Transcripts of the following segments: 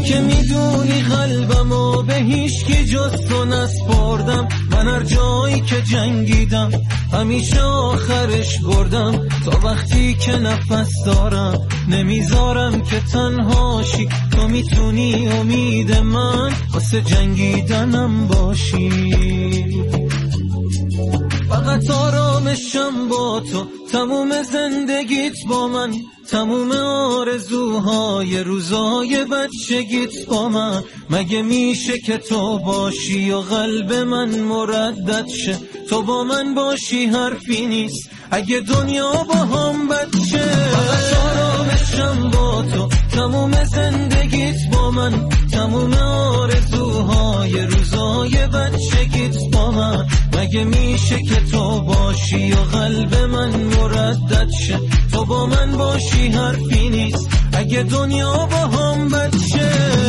که میدونی قلبمو به هیچ کی جز تو نسپردم. من هر جایی که جنگیدم همیشه آخرش بردم. تا وقتی که نفس دارم نمیذارم که تنهاشی. تو میتونی امید من واسه جنگیدنم باشی. فقط آرامشم با تو، تموم زندگیت با من، تموم آرزوهای روزای بچگیت با من. مگه میشه که تو باشی و قلب من مردد شه؟ تو با من باشی حرفی نیست اگه دنیا با هم بچه. فقط آرامشم با تو، تموم زندگیت با من، تموم آرزوهای روزای بچگیت با من. مگه میشه که تو باشی و قلب من مردد شه؟ تو با من باشی حرفی نیست اگه دنیا با هم بچه.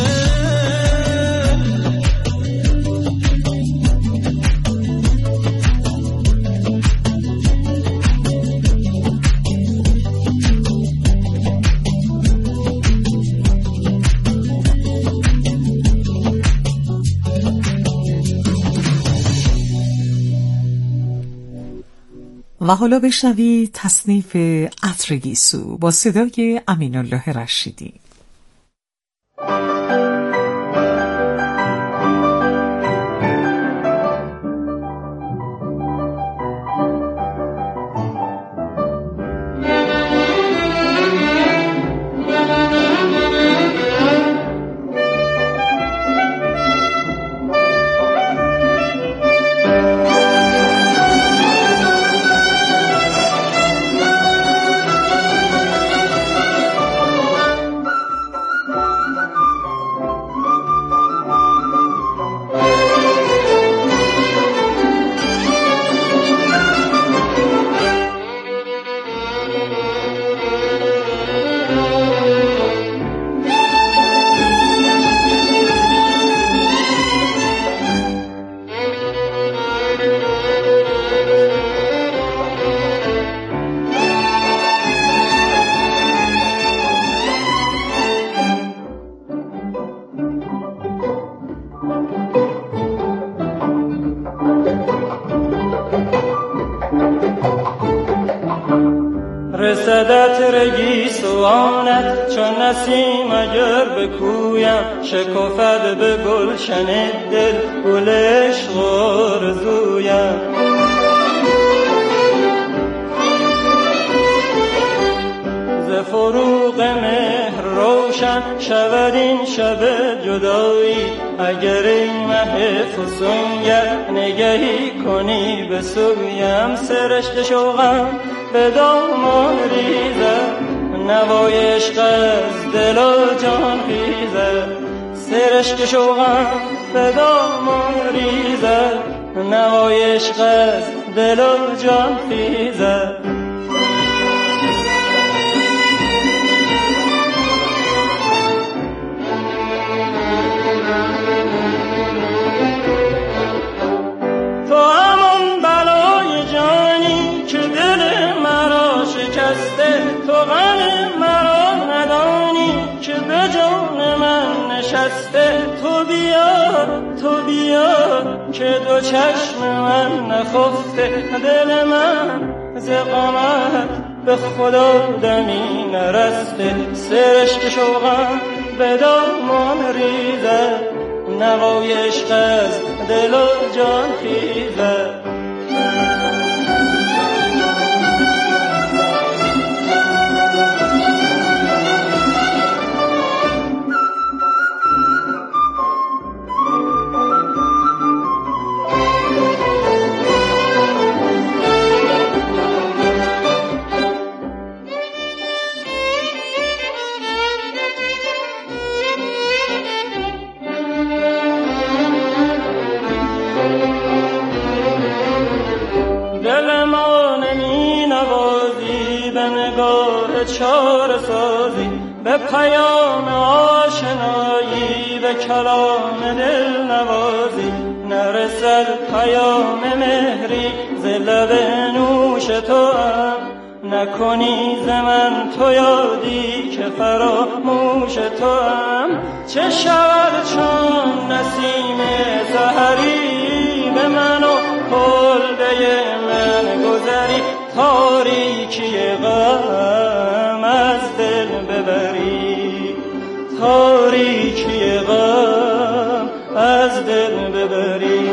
و حالا بشنوید تصنیف عطر گیسو با صدای امین‌الله رشیدی. رسدت رگیسوانت چون نسیم اگر بکویم، شکفت به گلشن دل گل عشق آرزویم. ز فروغ مهر روشن شود این شب جدایی، اگر این مه فسونگر نگهی کنی به سویم. سرشت شوقم به دامان ریزد، نوای عشق از دل و جان خیزد. سرشت شوقم به دامان ریزد، نوای عشق از دل و جان خیزد. تو غم مرا ندانی که به جان من نشسته. تو بیا که دو چشم من نخفته. دل من ز غمت به خدا دمی نرسته. سرشت شوقم به دامان ریزد، نوای عشق از دل و جان خیزد. چار سازی به پیام آشنایی، به کلام دل نوازی. نرسد پیام مهری ز لب نوش تو هم، نکنی ز من تو یادی که فراموش تو هم. چه شود چون نسیم سحری به من و کلبه من گذری تاریکی غم از دل ببری تاریکی غم از دل ببری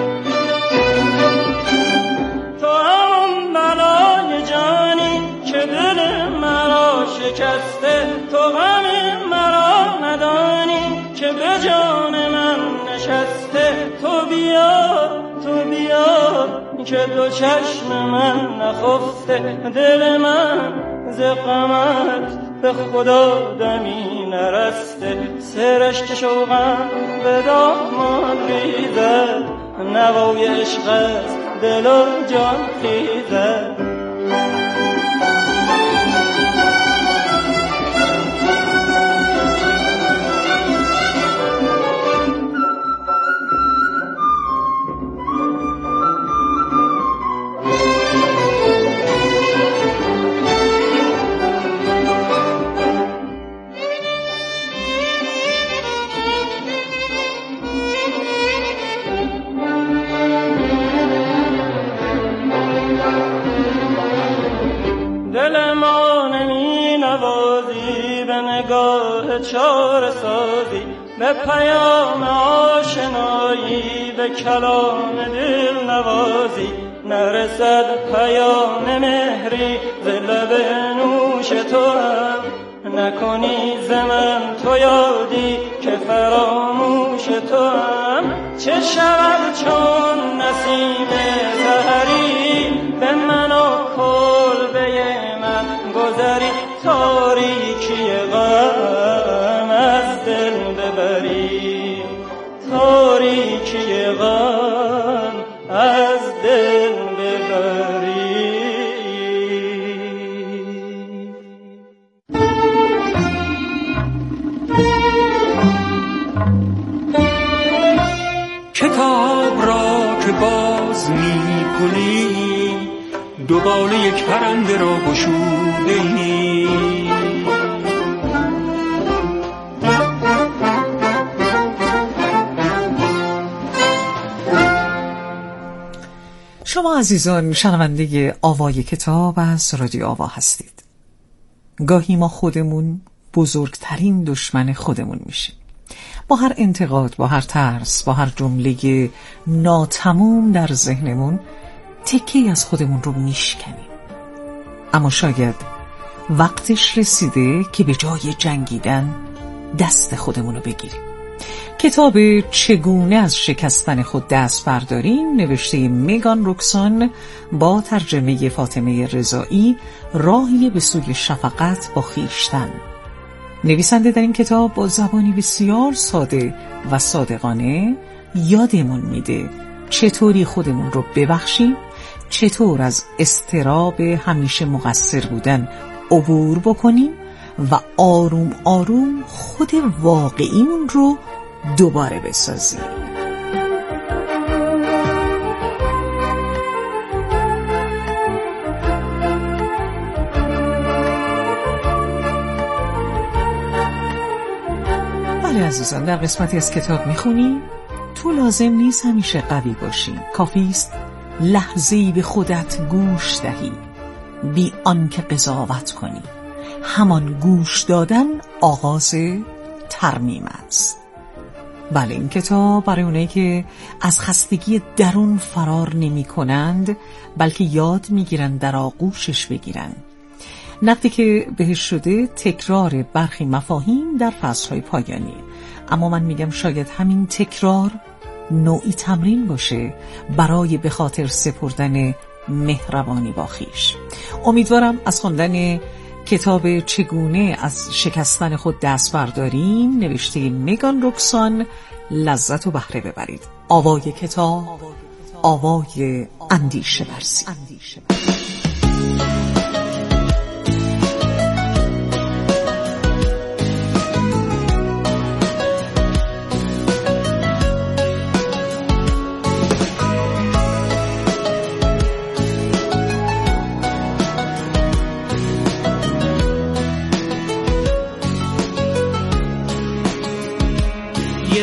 تو همون بلای جانی که دل مرا شکسته تو غم مرا ندانی که به جان من نشسته تو بیا که دو چشم من نخفته دل من ز غمت به خدا دمی نرسته سرشک شوقم به دامان ریزد نوای عشق است دل و جان خیزد چاره سازی به پیام آشنایی به کلام دل نوازی نرسد پیام مهری ز لب نوش تو هم نکنی ز من تو یادی که فراموش تو هم چه شود چون نسیم سحری به من و کلبه من گذری تاریکی غم از دل ببری تاریکی غم از دل ببری کتاب را که باز می کنی دوباره یک پرنده را گشوده ای شما عزیزان شنونده آوای کتاب از رادیو آوا هستید. گاهی ما خودمون بزرگترین دشمن خودمون میشیم. با هر انتقاد، با هر ترس، با هر جمله ناتموم در ذهنمون تکی از خودمون رو میشکنیم. اما شاید وقتش رسیده که به جای جنگیدن دست خودمون رو بگیریم. کتاب چگونه از شکستن خود دست برداریم نوشته میگان روکسون با ترجمه فاطمه رضایی، راهی به سوی شفقت با خویشتن. نویسنده در این کتاب با زبانی بسیار ساده و صادقانه یادمون میده چطوری خودمون رو ببخشیم، چطور از اضطراب همیشه مقصر بودن عبور بکنیم و آروم آروم خود واقعیمون رو دوباره بسازیم. بله عزیزان، در قسمتی از کتاب میخونیم تو لازم نیست همیشه قوی باشی، کافیست لحظه‌ای به خودت گوش دهی بی آنکه قضاوت کنی. همان گوش دادن آغاز ترمیم است. بله، این کتاب برای اونایی که از خستگی درون فرار نمی کنند بلکه یاد میگیرن در آغوشش بگیرن. نقدی که بهش شده تکرار برخی مفاهیم در فصلهای پایانی، اما من میگم شاید همین تکرار نوعی تمرین باشه برای به خاطر سپردن مهربانی با خویش. امیدوارم از خواندن کتاب چگونه از شکستن خود دست برداریم نوشته میگان روکسون لذت و بهره ببرید. آوای کتاب، آوای اندیشه ورزی.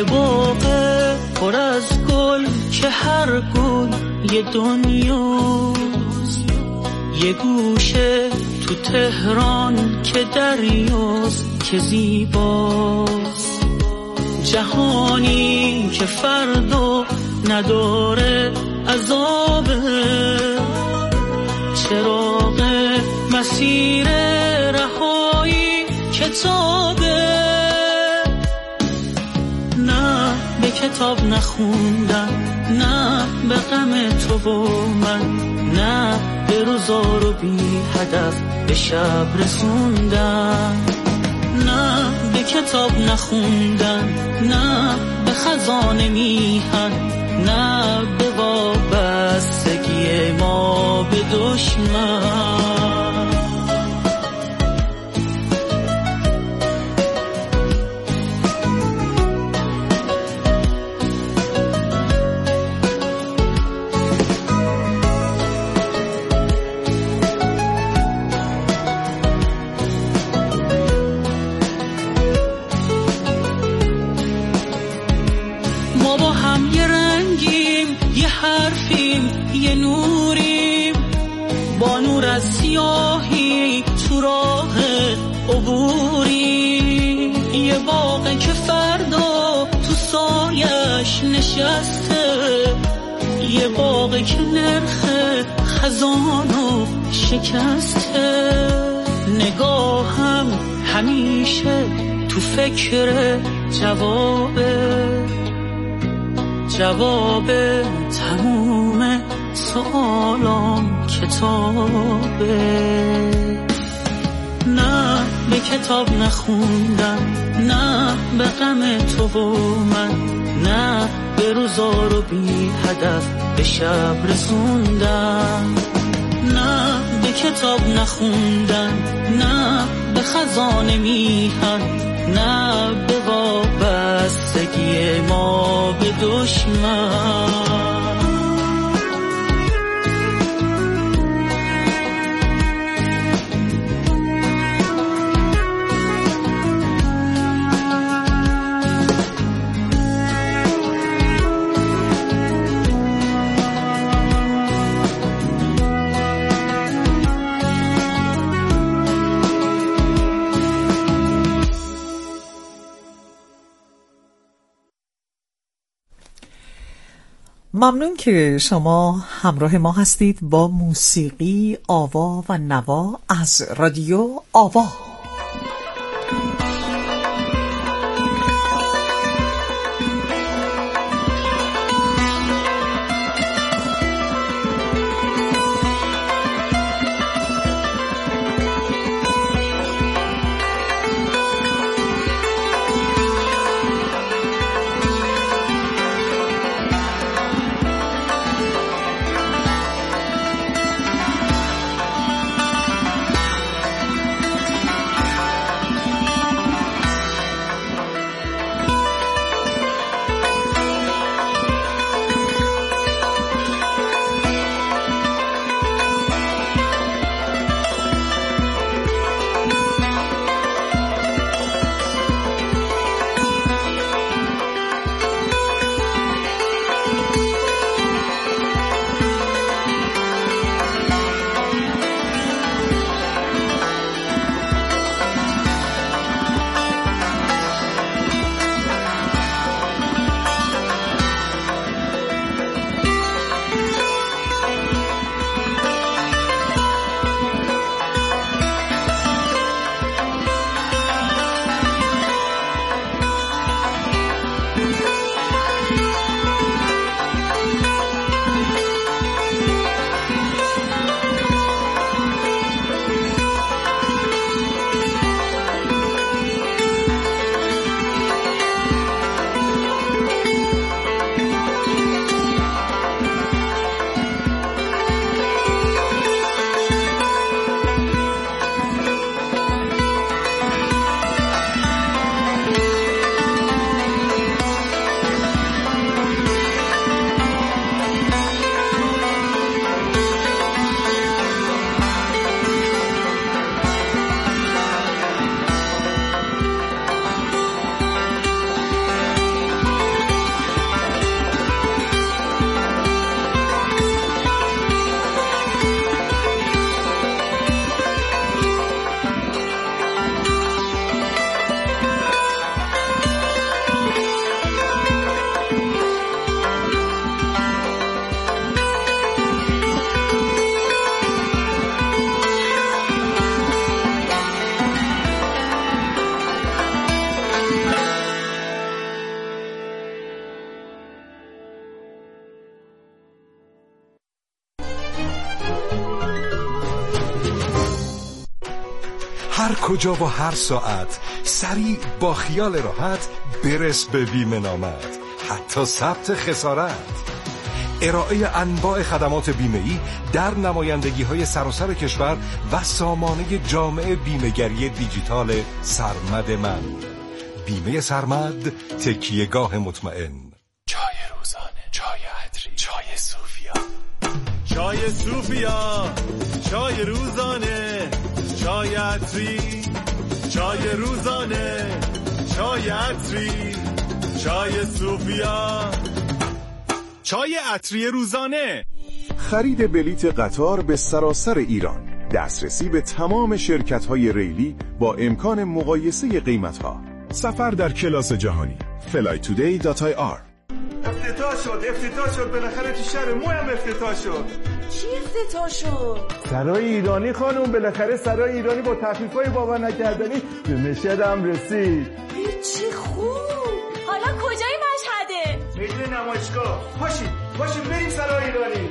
یه باغ پر از گل که هر گل یه دنیاست، یه گوشه تو تهران که دریاست که زیباست، جهانی که فردا نداره عذابه، چراغ مسیر رهایی کتابه. نه به کتاب نخوندم، نه به غم تو و من، نه به روزا رو بی هدف به شب رسوندم، نه به کتاب نخوندم، نه به خزانه میهن، نه به وابستگی ما به دشمن. یه نوریم با نور از سیاهی تو راه عبوریم، یه باغ که فردا تو سایش نشسته، یه باغ که نرخ خزانو شکسته. نگاهم همیشه تو فکر جواب تموم سوالام کتابه. نه به کتاب نخوندم، نه به غم تو و من، نه به روزا رو بی هدف به شب رسوندم، نه به کتاب نخوندم، نه به خزانه میهن، نه به وابستگی ما به دشمن. ممنون که شما همراه ما هستید با موسیقی آوا و نوا از رادیو آوا. هر کجا و هر ساعت، سریع با خیال راحت برس به بیمه نامت، حتی ثبت خسارت. ارائه انواع خدمات بیمه‌ای در نمایندگی‌های سراسر کشور و سامانه جامع بیمه‌گری دیجیتال سرمد من. بیمه سرمد، تکیه‌گاه مطمئن. چای روزانه، چای عطری، چای صوفیا. چای صوفیا، چای روزانه، چای عطری، چای روزانه، چای عطری، چای صوفیا، چای عطری روزانه. خرید بلیت قطار به سراسر ایران، دسترسی به تمام شرکت‌های ریلی با امکان مقایسه قیمت‌ها، سفر در کلاس جهانی. flytoday.ir. افتتاح شد بالاخره تو شهر مویم افتتاح شد. چی افتتاح شد؟ سرای ایرانی خانم، بالاخره سرای ایرانی با تخفیف‌های باور نکردنی به مشهد هم رسید. چی خوب. حالا کجای مشهده؟ میدون نمایشگاه. پاشید بریم سرای ایرانی.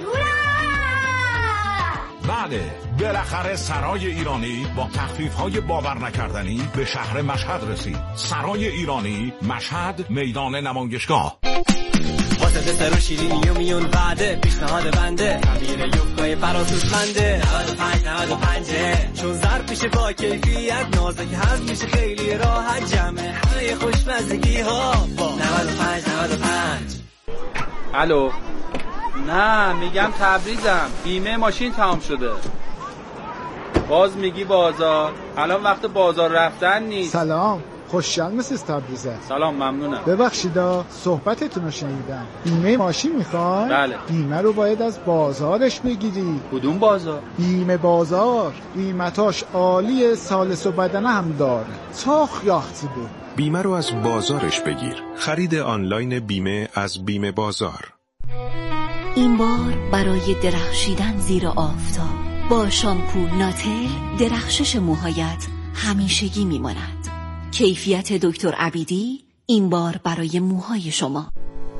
بله، بالاخره سرای ایرانی با تخفیف‌های باور نکردنی به شهر مشهد رسید. سرای ایرانی، مشهد، میدان نمایشگاه. واسه سر و شیرینی و میون بعده پیشنهاد بنده امیر یوفقای فراسوسمنده 95 چون ظرف میشه با کیفیت نازک هست میشه خیلی راحت جمع همه خوشمزگی ها با 95. الو، نه میگم تبریزم، بیمه ماشین تمام شده. باز میگی بازار، الان وقت بازار رفتن نیست. سلام، خوشحال مسیز تبریزه. سلام، ممنونم. ببخشیدا صحبتتون رو شنیدم. بیمه ماشین میخوای؟ بله. بیمه رو باید از بازارش بگیری. کدوم بازار؟ بیمه بازار، قیمتاش عالیه، سالس و بدنه هم داره، تاخ یاختی بود. بیمه رو از بازارش بگیر. خرید آنلاین بیمه از بیمه بازار. این بار برای درخشیدن زیر آفتاب با شامپو ناتل درخشش موهایت همیشگی میماند. کیفیت دکتر عبیدی این بار برای موهای شما.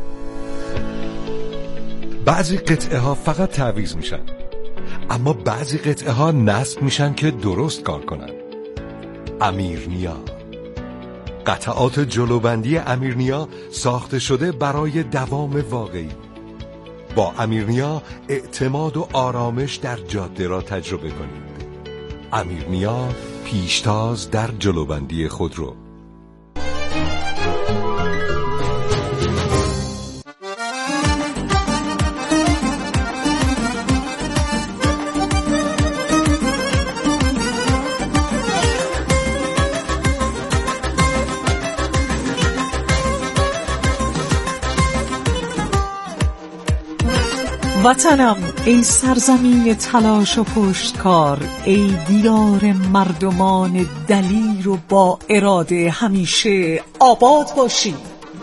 بعضی قطعه ها فقط تعویض میشن، اما بعضی قطعه ها نصب میشن که درست کار کنن. امیرنیا، قطعات جلوبندی امیرنیا ساخته شده برای دوام واقعی. با امیرنیا اعتماد و آرامش در جاده را تجربه کنید. امیرنیا، پیشتاز در جلوبندی خودرو. وطنم ای سرزمین تلاش و پشتکار، ای دیار مردمان دلیر و با اراده، همیشه آباد باشی.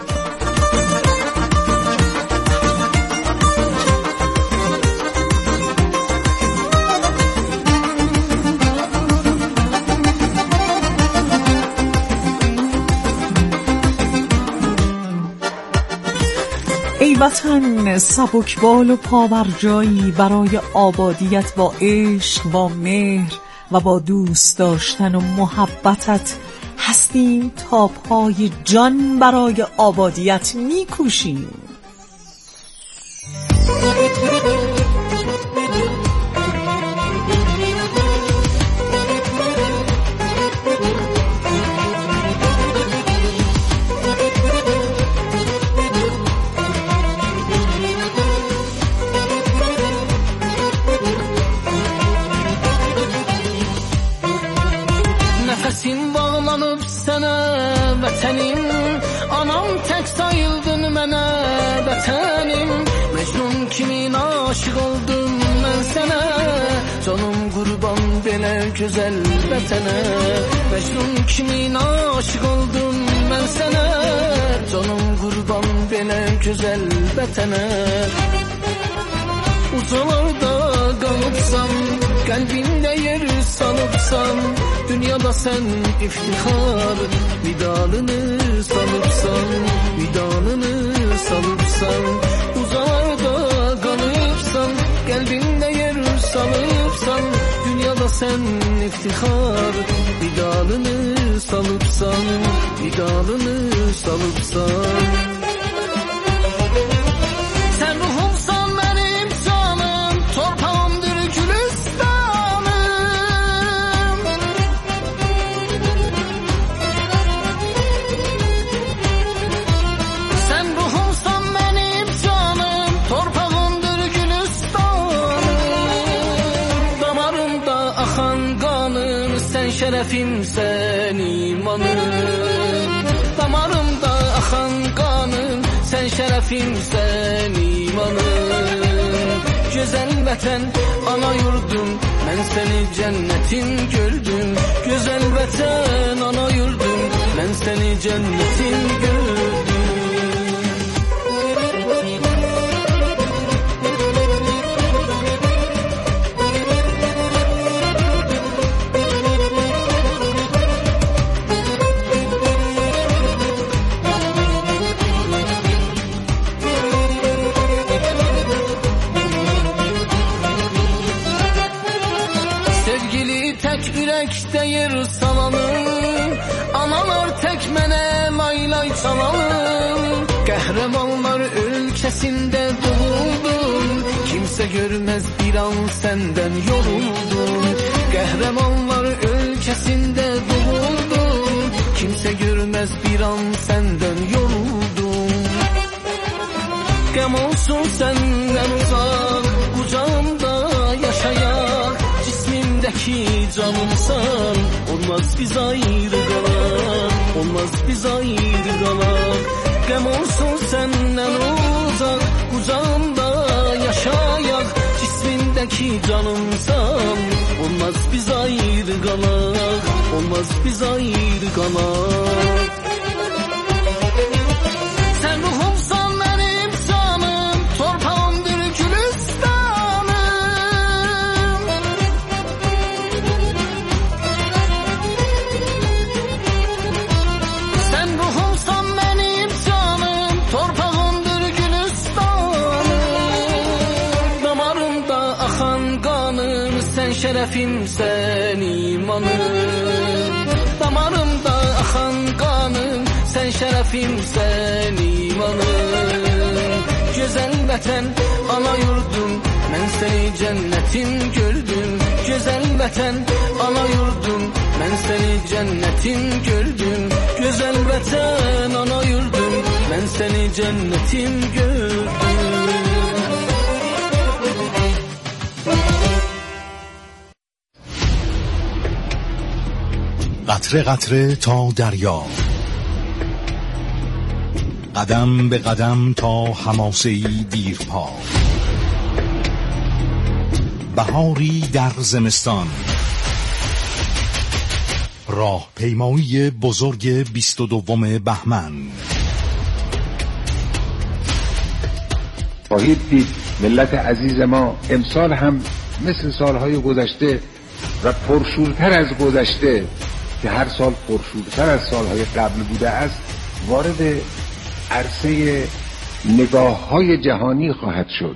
ای وطن سبکبال و پابرجایی، برای آبادیت با عشق، با مهر و با دوست داشتن و محبتت هستیم تا پای جان برای آبادیت میکوشیم. Nefesim bağlanıp sana vətənim, anam tək sayıldın mənə vətənim. Mecnun kimin aşık oldum mən sənə, canım qurban belə gözəl vətənə. Mecnun kimin aşık oldum mən sənə, canım qurban belə gözəl vətənə. Uzalarda qalıbsan, qəlbində yer salıbsan, dünyada sen iftihar vidalını salıbsan, vidalını salıbsan. Uzaklarda kalıbsan, kalbinde yer salıbsan, dünyada sen iftihar, vidalını salıpsan, vidalını salıpsan. Sen ruhumsan benim canım, torpağımdır gülistanım. Sen ruhumsan benim canım, torpağımdır gülistanım. Damarımda akan kanım, sen şerefim, sen imanım. Damarımda akan kanım, sen şerefim, sen imanım. Güzel vətən, ana yurdum, mən səni cənnətin gördüm. Güzel vətən, ana yurdum, mən səni cənnətin gördüm. Ürəkdəyir salalım, analar tək mənə laylay çalalım. Qəhrəmanlar ölkəsində doğuldum, kimsə görməz bir an səndən yoruldum. Qəhrəmanlar ölkəsində doğuldum, kimsə görməz bir an səndən yoruldum. Qəm olsun səndən uzaq, qucağımda yaşayaq. Cismimdeki canımsan, olmaz biz ayrı qalaq, olmaz biz ayrı qalaq. Qəm olsun səndən uzaq, qucağımda yaşayaq. Cismimdeki canımsan, olmaz biz ayrı qalaq, olmaz biz ayrı qalaq. Sen ruhumsan benim canım, torpağımdır gülistanım. Sen ruhumsan benim canım, torpağımdır gülistanım. Damarımda akan kanım, sen şerefim, sen imanım. Damarımda akan kanım, sen şerefim, sen imanım. Güzel vətən, ana yurdum, mən səni cənnətin gördüm. Güzel vətən, ana yurdum, mən səni cənnətin gördüm. Güzel vətən, ana yurdum, mən səni cənnətin gördüm. قطره قطره تا دریا، قدم به قدم تا حماسه‌ای دیرپا، بهاری در زمستان، راهپیمایی بزرگ 22 بهمن. خواهید دید ملت عزیز ما امسال هم مثل سالهای گذشته و پرشورتر از گذشته که هر سال پرشورتر از سالهای قبل بوده است، وارد عرصه نگاه‌های جهانی خواهد شد.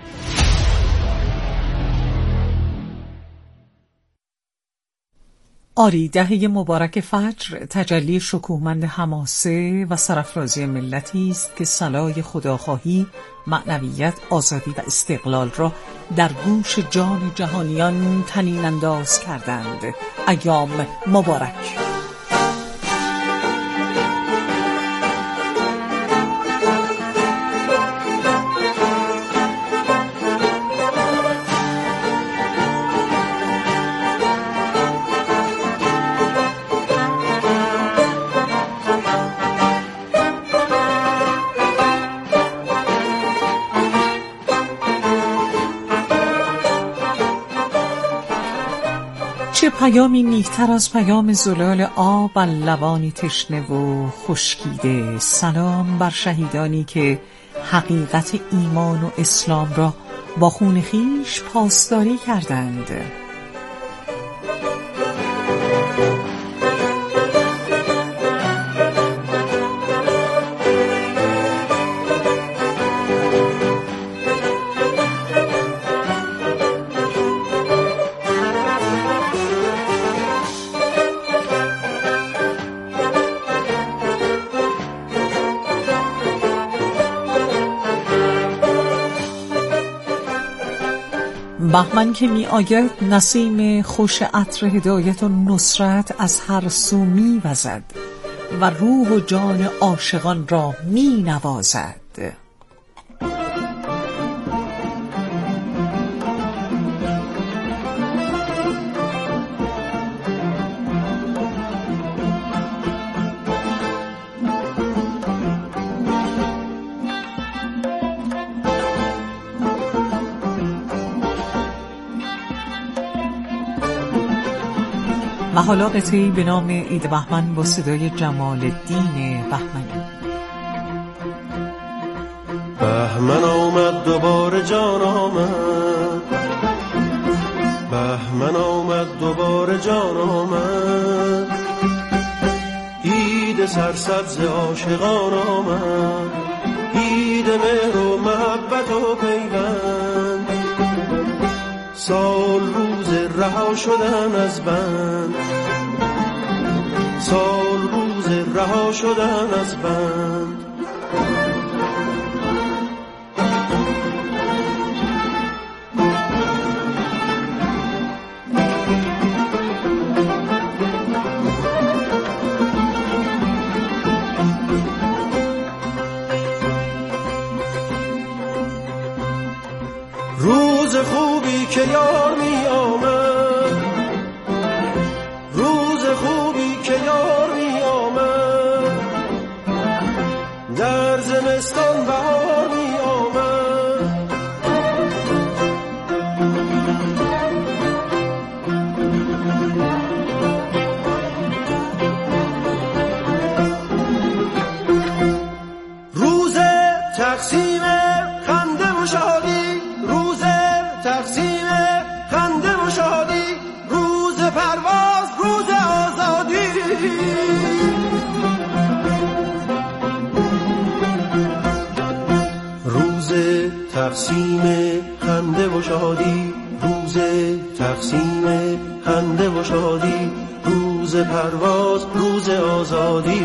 آری، دهه مبارک فجر تجلی شکوهمند حماسه و سرافرازی ملتی است که صلای خداخواهی، معنویت، آزادی و استقلال را در گوش جان جهانیان طنین انداز کردند. ایام مبارک. چه پیامی میهتر از پیام زلال آب بر لبانی تشنه و خشکیده. سلام بر شهیدانی که حقیقت ایمان و اسلام را با خون خویش پاسداری کردند. بهمن که می آید نسیم خوش عطر هدایت و نصرت از هر سو می وزد و روح و جان عاشقان را می نوازد. و حالا قطعه‌ای به نام عید بهمن با صدای جمال الدین بهمنی. بهمن آمد دوباره جان آمد، بهمن آمد دوباره جان آمد، عید سرسبز عاشقان آمد، عید مهر و محبت و پیوند، سال روز رها شدن از بند، سال روز رها شدن از بند. روز خوبی که یار می آمد، روز خوبی که یار می آمد، در زمستان بهار می آمد، روز تقسیم خنده و شادی، روز تقسیم خنده و شادی، روز پرواز، روز آزادی، روز تقسیم خنده و شادی، روز تقسیم خنده و شادی، روز پرواز، روز آزادی.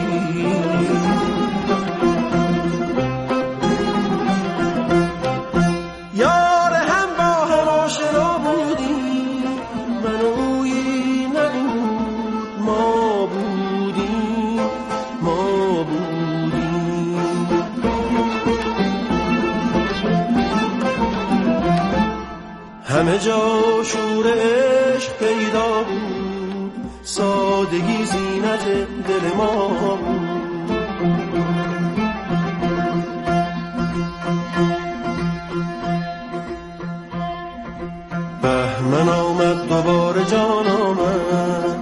همه جا شور عشق پیدا بود، سادگی زینت دل ما بود. بهمن آمد دوباره جان آمد،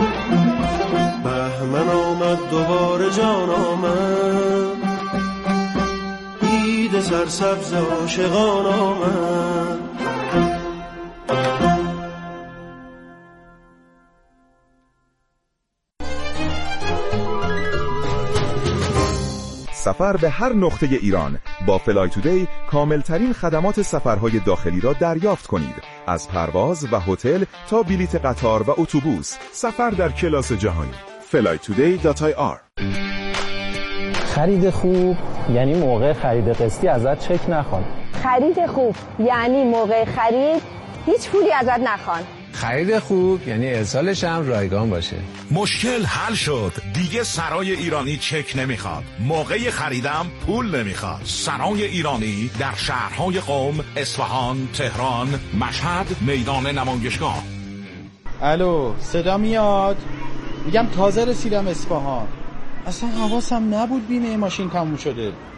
بهمن آمد دوباره جان آمد، عید سرسبز عاشقان آمد. سفر به هر نقطه ایران با فلای تودی کاملترین خدمات سفرهای داخلی را دریافت کنید. از پرواز و هتل تا بلیت قطار و اتوبوس، سفر در کلاس جهانی. flytoday.ir. خرید خوب یعنی موقع خرید قسطی ازت چک نخوان. خرید خوب یعنی موقع خرید هیچ پولی ازت نخوان. خرید خوب یعنی ارسالش هم رایگان باشه. مشکل حل شد، دیگه سرای ایرانی چک نمیخواد، موقع خریدم پول نمیخواد. سرای ایرانی در شهرهای قم، اصفهان، تهران، مشهد، میدان نمایشگاه. الو، صدا میاد؟ میگم تازه رسیدم اصفهان، اصلا حواسم نبود بیمه ماشین تموم شده.